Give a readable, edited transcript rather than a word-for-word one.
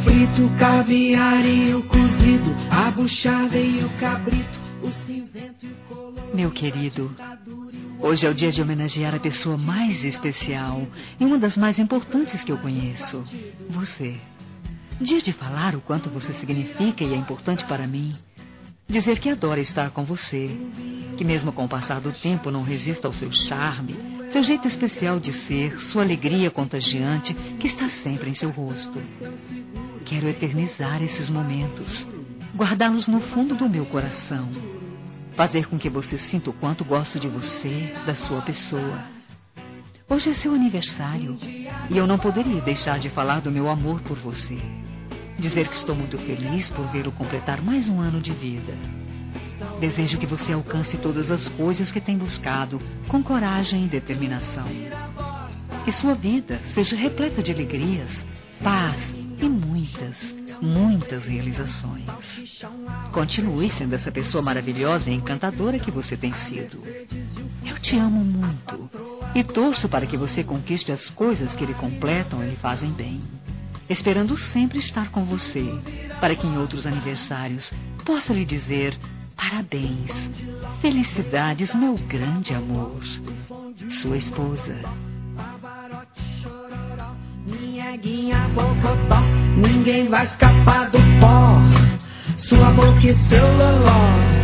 frito, caviar e o cozido, a buchada e o cabrito, o cinzento e o colorido. Meu querido, hoje é o dia de homenagear a pessoa mais especial e uma das mais importantes que eu conheço, você. Dia de falar o quanto você significa e é importante para mim. Dizer que adora estar com você, que mesmo com o passar do tempo não resista ao seu charme, seu jeito especial de ser, sua alegria contagiante que está sempre em seu rosto. Quero eternizar esses momentos, guardá-los no fundo do meu coração, fazer com que você sinta o quanto gosto de você, da sua pessoa. Hoje é seu aniversário e eu não poderia deixar de falar do meu amor por você. Dizer que estou muito feliz por vê-lo completar mais um ano de vida. Desejo que você alcance todas as coisas que tem buscado, com coragem e determinação. Que sua vida seja repleta de alegrias, paz e muitas realizações. Continue sendo essa pessoa maravilhosa e encantadora que você tem sido. Eu te amo muito e torço para que você conquiste as coisas que lhe completam e lhe fazem bem. Esperando sempre estar com você, para que em outros aniversários possa lhe dizer parabéns, felicidades, meu grande amor. Sua esposa. Minha guinha bocotó, ninguém vai escapar do pó. Sua boca e seu loló.